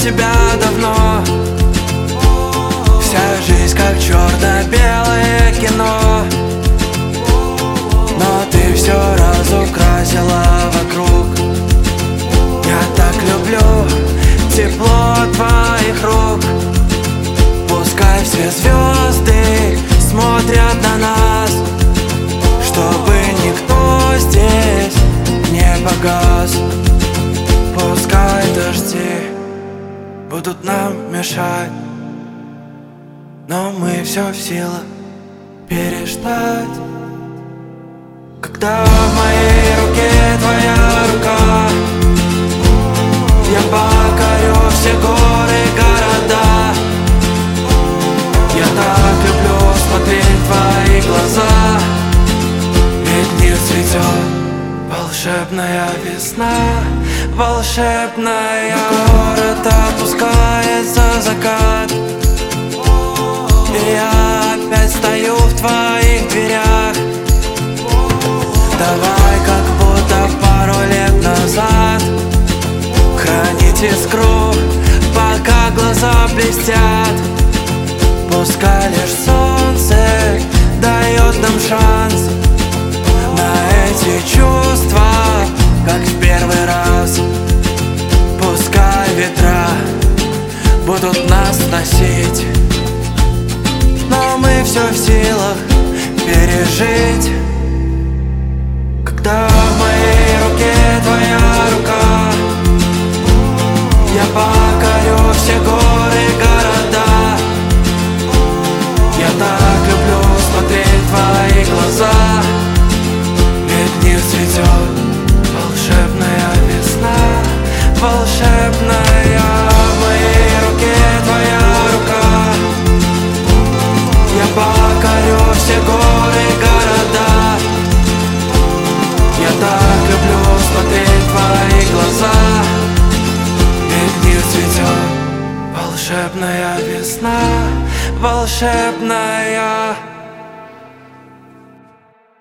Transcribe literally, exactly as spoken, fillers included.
тебя давно. Вся жизнь как черно-белое кино, но ты все разукрасила вокруг. Я так люблю тепло твоих рук. Пускай все звезды смотрят на нас, чтобы никто здесь не погас. Пускай дожди будут нам мешать, но мы все в силах переждать. Когда в моей руке твоя рука, я покорю все горы, города. Я так люблю смотреть в твои глаза, ведь мир цветет, волшебная весна, волшебная. Город опускается закат, и я опять стою в твоих дверях. Давай, как будто пару лет назад, хранить искру, пока глаза блестят. Пускай лишь солнце дает нам шанс на эти чувства, как в первый раз. Пускай ветра будут нас носить, но мы все в силах пережить. Когда в моей руке твоя рука, я покорю все горы, города. Я так люблю смотреть в твои глаза, ведь мир цветет, волшебная весна, волшебная. В моей руке твоя рука, я покорю все горы, города. Я так люблю смотреть в твои глаза, ведь мир цветет, волшебная весна, волшебная.